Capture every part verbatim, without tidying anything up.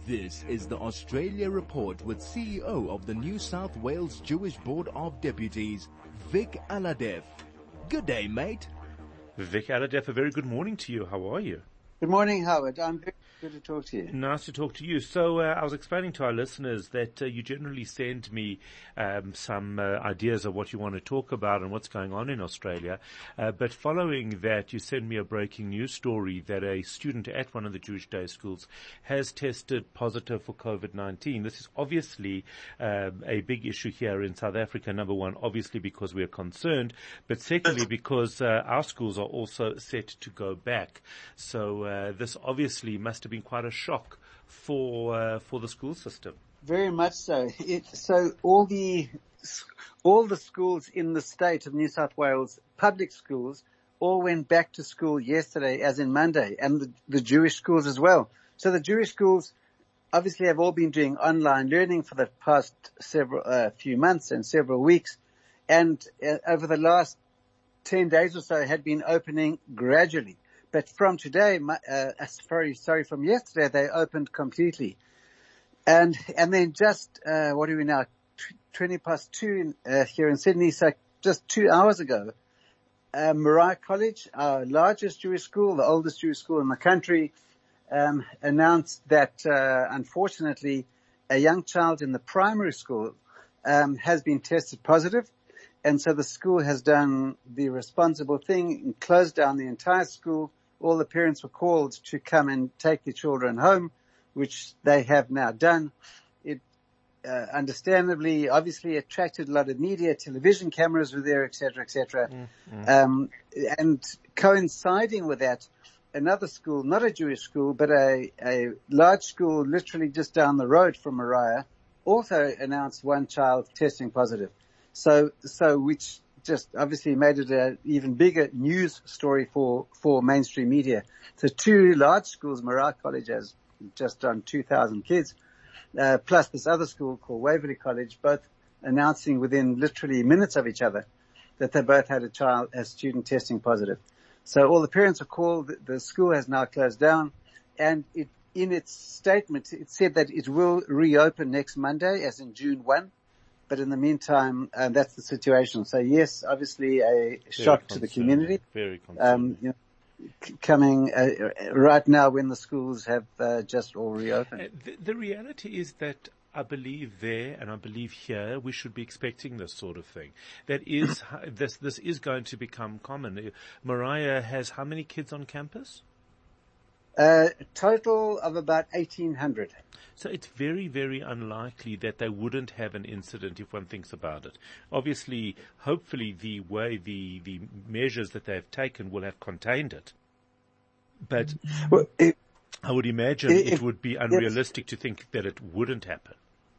This is the Australia Report with C E O of the New South Wales Jewish Board of Deputies, Vic Aladef. Good day, mate. Vic Aladef, a very good morning to you. How are you? Good morning, Howard. I'm very good to talk to you. Nice to talk to you. So uh, I was explaining to our listeners that uh, you generally send me um, some uh, ideas of what you want to talk about and what's going on in Australia. Uh, but following that, you send me a breaking news story that a student at one of the Jewish day schools has tested positive for COVID nineteen. This is obviously uh, a big issue here in South Africa. Number one, obviously because we are concerned, but secondly because uh, our schools are also set to go back. So uh, this obviously must have been quite a shock for uh, for the school system. Very much so. It, so all the all the schools in the state of New South Wales, public schools, all went back to school yesterday, as in Monday, and the, the Jewish schools as well. So the Jewish schools obviously have all been doing online learning for the past several uh, few months and several weeks, and uh, over the last ten days or so had been opening gradually. But from today, uh, sorry, sorry, from yesterday, they opened completely. And, and then just, uh, what are we now? twenty past two, uh, here in Sydney. So just two hours ago, uh, Moriah College, our largest Jewish school, the oldest Jewish school in the country, um, announced that, uh, unfortunately, a young child in the primary school, um, has been tested positive. And so the school has done the responsible thing and closed down the entire school. All the parents were called to come and take their children home, which they have now done. It, uh, understandably, obviously attracted a lot of media, television cameras were there, et cetera, et cetera. Mm-hmm. Um, and coinciding with that, another school, not a Jewish school, but a, a large school literally just down the road from Moriah, also announced one child testing positive. So, so which just obviously made it an even bigger news story for, for mainstream media. So two large schools, Moriah College has just done two thousand kids, uh, plus this other school called Waverley College, both announcing within literally minutes of each other that they both had a child, a student testing positive. So all the parents are called. The school has now closed down, and it, in its statement, it said that it will reopen next Monday, as in June first. But in the meantime, uh, that's the situation. So yes, obviously a shock to the community. Very concerning. Um, you know, c- coming uh, right now when the schools have uh, just all reopened. Uh, the, the reality is that I believe there, and I believe here, we should be expecting this sort of thing. That is, this this is going to become common. Moriah has how many kids on campus? A uh, total of about eighteen hundred. So it's very, very unlikely that they wouldn't have an incident if one thinks about it. Obviously, hopefully the way, the, the measures that they've taken will have contained it. But well, it, I would imagine it, it would be unrealistic to think that it wouldn't happen.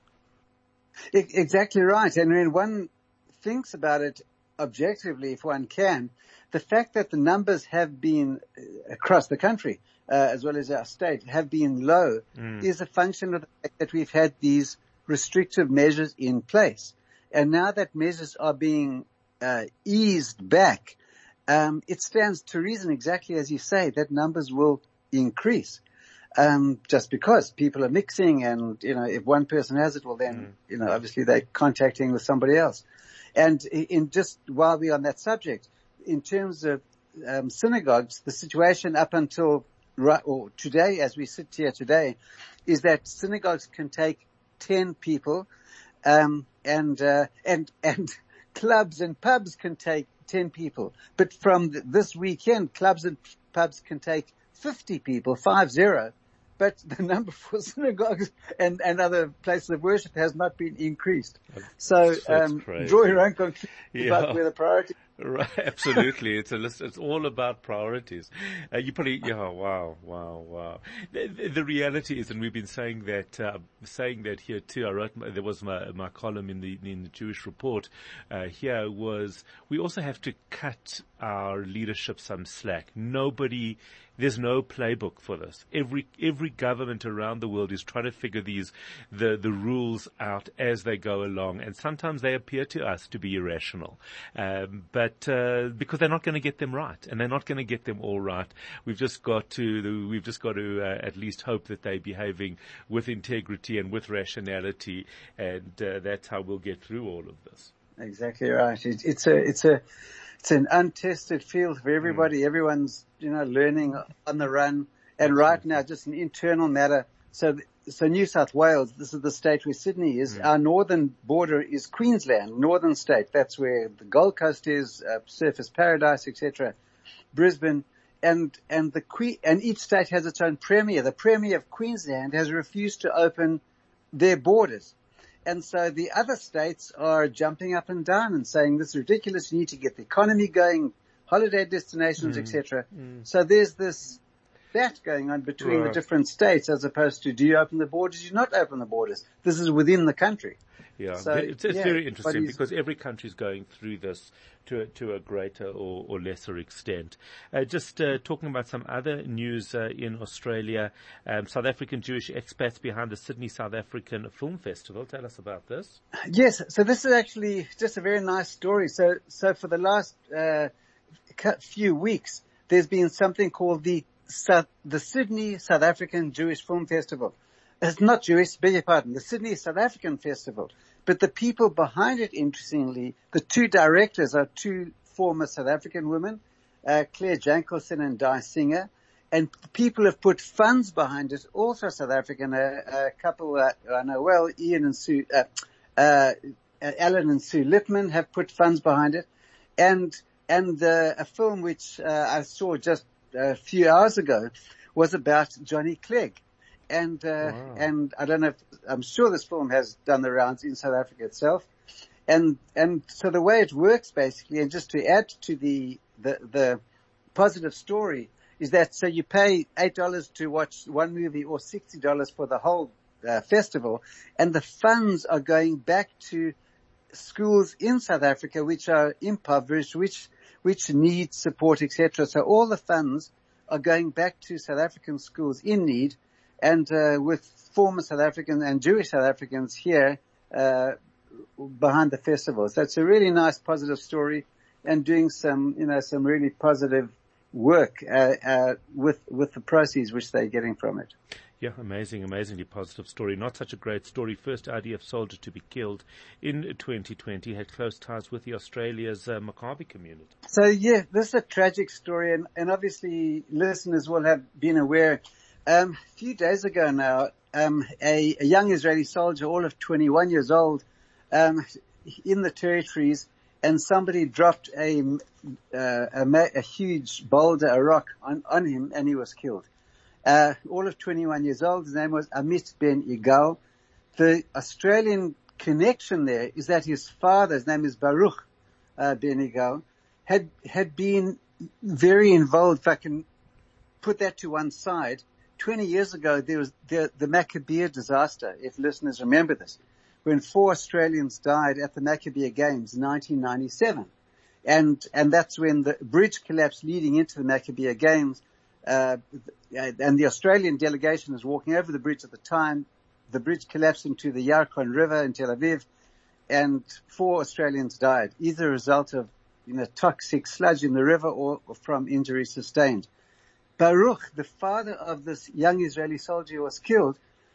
It, exactly right. And when one thinks about it objectively, if one can, the fact that the numbers have been uh, across the country, uh, as well as our state, have been low mm. is a function of the fact that we've had these restrictive measures in place. And now that measures are being uh, eased back, um, it stands to reason, exactly as you say, that numbers will increase. Um, just because people are mixing and, you know, if one person has it, well then, mm. you know, obviously they're contacting with somebody else. And in just while we're on that subject, in terms of um, synagogues, the situation up until right, or today, as we sit here today, is that synagogues can take ten people, um, and uh, and and clubs and pubs can take ten people. But from th- this weekend, clubs and pubs can take fifty people, five zero. But the number for synagogues and, and other places of worship has not been increased. So, um, draw your own conclusion yeah. about where the priority. Right, absolutely. It's a list. It's all about priorities. Uh, you probably, yeah, wow, wow, wow. The, the, the reality is, and we've been saying that, uh, saying that here too. I wrote, my, there was my, my column in the, in the Jewish Report, uh, here was, we also have to cut our leadership some slack. Nobody, there's no playbook for this. Every, every government around the world is trying to figure these, the, the rules out as they go along. And sometimes they appear to us to be irrational. Um, but, uh, because they're not going to get them right, and they're not going to get them all right. We've just got to, we've just got to, uh, at least hope that they're behaving with integrity and with rationality. And, uh, that's how we'll get through all of this. Exactly right. It, it's a, it's a, it's an untested field for everybody. Mm. Everyone's, you know, learning on the run. And right now, just an internal matter. So, so New South Wales, this is the state where Sydney is. Mm. Our northern border is Queensland, northern state. That's where the Gold Coast is, uh, Surfers Paradise, et cetera. Brisbane. And, and the que- and each state has its own premier. The premier of Queensland has refused to open their borders. And so the other states are jumping up and down and saying, this is ridiculous. You need to get the economy going, holiday destinations, mm. et cetera. Mm. So there's this, that going on between right. the different states, as opposed to, do you open the borders? Do you not open the borders? This is within the country. Yeah, so, it's, it's yeah, very interesting because every country is going through this to a, to a greater or, or lesser extent. Uh, just uh, talking about some other news uh, in Australia, um, South African Jewish expats behind the Sydney South African Film Festival. Tell us about this. Yes, so this is actually just a very nice story. So, so for the last uh, few weeks, there's been something called the South, the Sydney South African Jewish Film Festival. It's not Jewish, beg your pardon, the Sydney South African Festival. But the people behind it, interestingly, the two directors are two former South African women, uh, Claire Jankelson and Di Singer. And people have put funds behind it, also South African, a, a couple uh, I know well, Ian and Sue, uh, uh, Alan and Sue Lippman have put funds behind it. And, and uh, a film which uh, I saw just a few hours ago was about Johnny Clegg. And, uh, wow. and I don't know if, I'm sure this film has done the rounds in South Africa itself. And, and so the way it works basically, and just to add to the, the, the positive story is that so you pay eight dollars to watch one movie or sixty dollars for the whole uh, festival, and the funds are going back to schools in South Africa which are impoverished, which, which need support, et cetera. So all the funds are going back to South African schools in need. And uh, with former South African and Jewish South Africans here uh, behind the festival. So it's a really nice, positive story, and doing some, you know, some really positive work uh, uh, with with the proceeds which they're getting from it. Yeah, amazing, amazingly positive story. Not such a great story. First I D F soldier to be killed in twenty twenty, had close ties with the Australia's uh, Maccabi community. So yeah, this is a tragic story, and, and obviously listeners will have been aware. Um, a few days ago now, um, a, a young Israeli soldier, all of twenty-one years old, um, in the territories, and somebody dropped a, uh, a, a huge boulder, a rock on, on him, and he was killed. Uh, all of twenty-one years old. His name was Amit Ben Igal. The Australian connection there is that his father, his name is Baruch, uh, Ben Igal, had, had been very involved. If I can put that to one side, twenty years ago, there was the, the Maccabiah disaster, if listeners remember this, when four Australians died at the Maccabiah Games in nineteen ninety-seven. And, and that's when the bridge collapsed leading into the Maccabiah Games. Uh, and the Australian delegation was walking over the bridge at the time. The bridge collapsed into the Yarkon River in Tel Aviv, and four Australians died, either a result of, you know, toxic sludge in the river or, or from injuries sustained. Baruch, the father of this young Israeli soldier who was killed,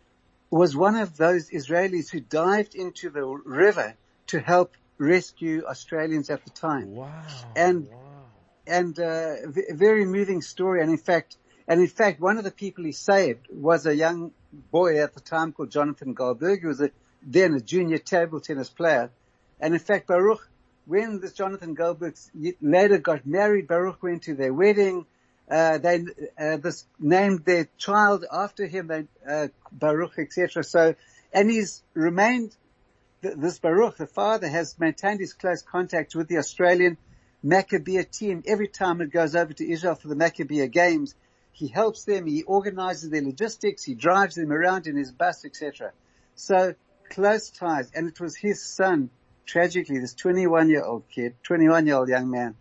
was one of those Israelis who dived into the river to help rescue Australians at the time. Wow. And, wow. and, uh, a very moving story. And in fact, and in fact, one of the people he saved was a young boy at the time called Jonathan Goldberg, who was a, then a junior table tennis player. And in fact, Baruch, when this Jonathan Goldberg later got married, Baruch went to their wedding. Uh, they, uh, this named their child after him, they, uh, Baruch, et cetera. So, and he's remained, th- this Baruch, the father, has maintained his close contact with the Australian Maccabiah team. Every time it goes over to Israel for the Maccabiah Games, he helps them, he organizes their logistics, he drives them around in his bus, et cetera. So, close ties. And it was his son, tragically, this twenty-one-year-old kid, twenty-one-year-old young man,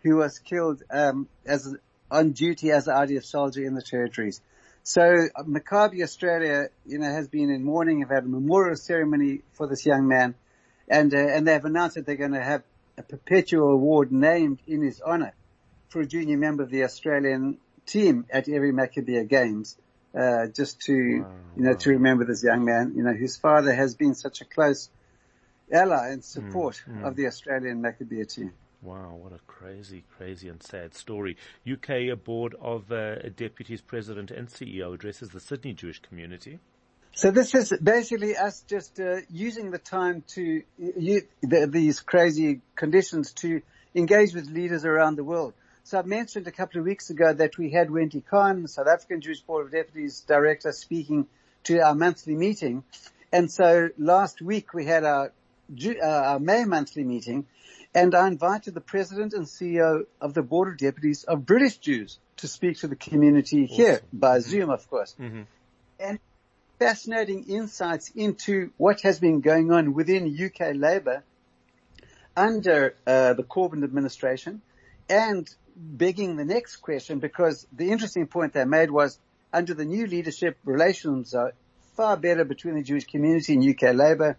who was killed um, as on duty as an I D F soldier in the territories. So uh, Maccabi Australia, you know, has been in mourning. Have had a memorial ceremony for this young man, and uh, and they have announced that they're going to have a perpetual award named in his honour for a junior member of the Australian team at every Maccabea Games, uh, just to wow, you know wow. to remember this young man, you know, whose father has been such a close ally and support mm, mm. of the Australian Maccabea team. Wow, what a crazy, crazy and sad story. U K Board of uh, Deputies President and C E O addresses the Sydney Jewish community. So this is basically us just uh, using the time to, you, the, these crazy conditions to engage with leaders around the world. So I mentioned a couple of weeks ago that we had Wendy Khan, the South African Jewish Board of Deputies Director, speaking to our monthly meeting. And so last week we had our, uh, our May monthly meeting, and I invited the President and C E O of the Board of Deputies of British Jews to speak to the community awesome. Here, by mm-hmm. Zoom, of course. Mm-hmm. And fascinating insights into what has been going on within U K Labour under uh, the Corbyn administration, and begging the next question, because the interesting point they made was under the new leadership, relations are far better between the Jewish community and U K Labour.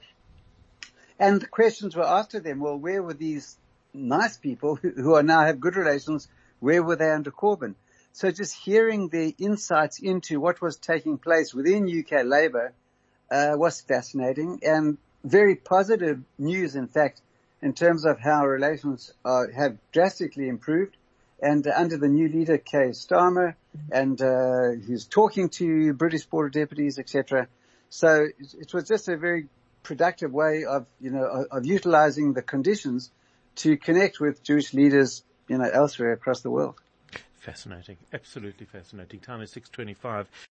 And the questions were asked of them, well, where were these nice people who, who are now have good relations, where were they under Corbyn? So just hearing the insights into what was taking place within U K Labour uh, was fascinating, and very positive news, in fact, in terms of how relations uh, have drastically improved. And uh, under the new leader, Keir Starmer, and uh, who's talking to British Board of Deputies, et cetera. So it, it was just a very productive way of, you know, of, of utilizing the conditions to connect with Jewish leaders, you know, elsewhere across the world. Fascinating. Absolutely fascinating. Time is six twenty-five.